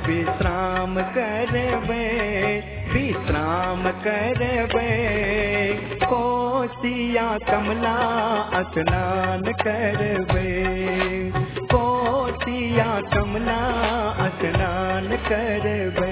विश्राम करबे, विश्राम करबे। कोसिया कमला स्नान करबे, कोसिया कमला स्नान करबे।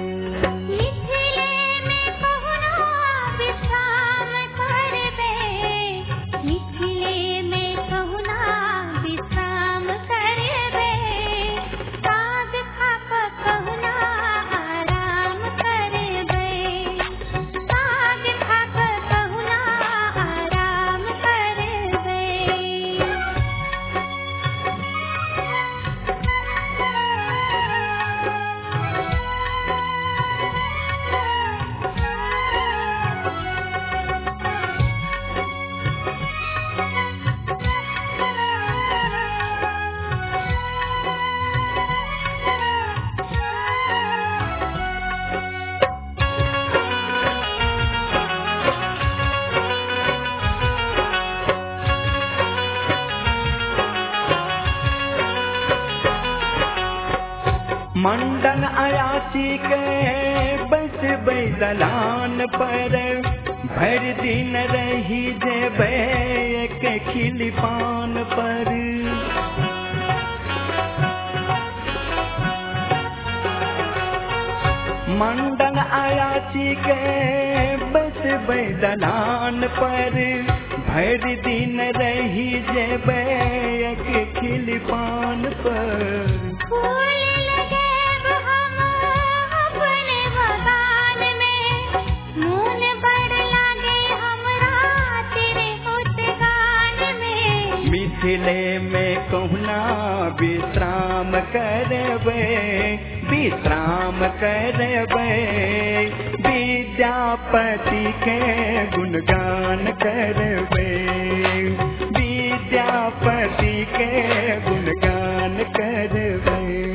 मंडन अयाची के बस दलान पर, भर दिन रही जेबे एक खिली पान पर। मंडन अयाची के बस दलान पर, भर दिन रही जेबे एक खिली पान पर। मिथिले में कहुना विश्राम करबे, विश्राम करबे। विद्यापति के गुणगान करबे, विद्यापति के गुणगान करबे।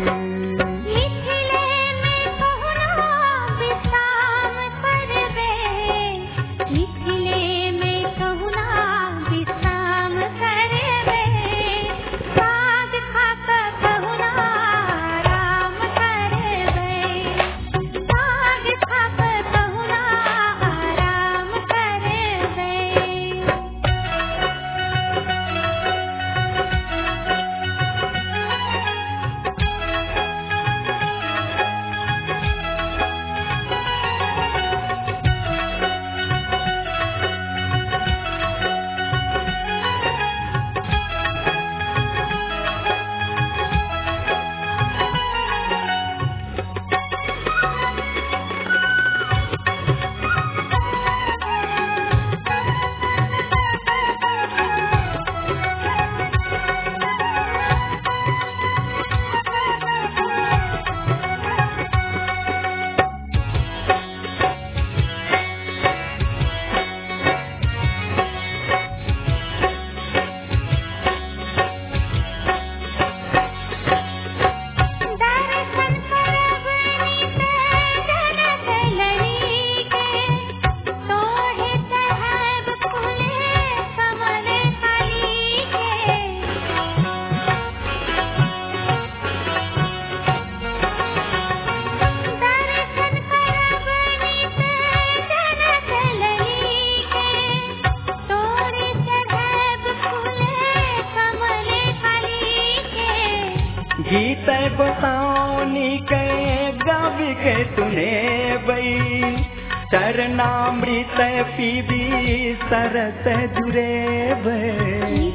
गीत बताओनी के गावी के तूने बई, चरणामृत पीबी सरस जुरे बई।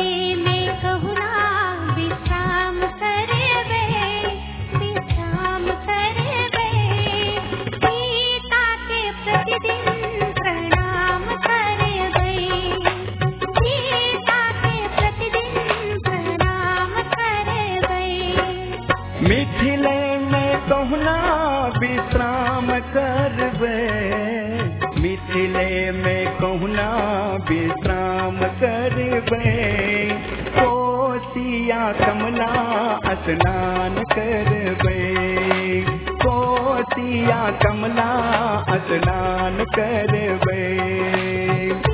मिथिले में कहुना विश्राम करबे, मिथिले में कहुना विश्राम करबे। कोसिया कमला स्नान करबे, कोसिया कमला स्नान करबे।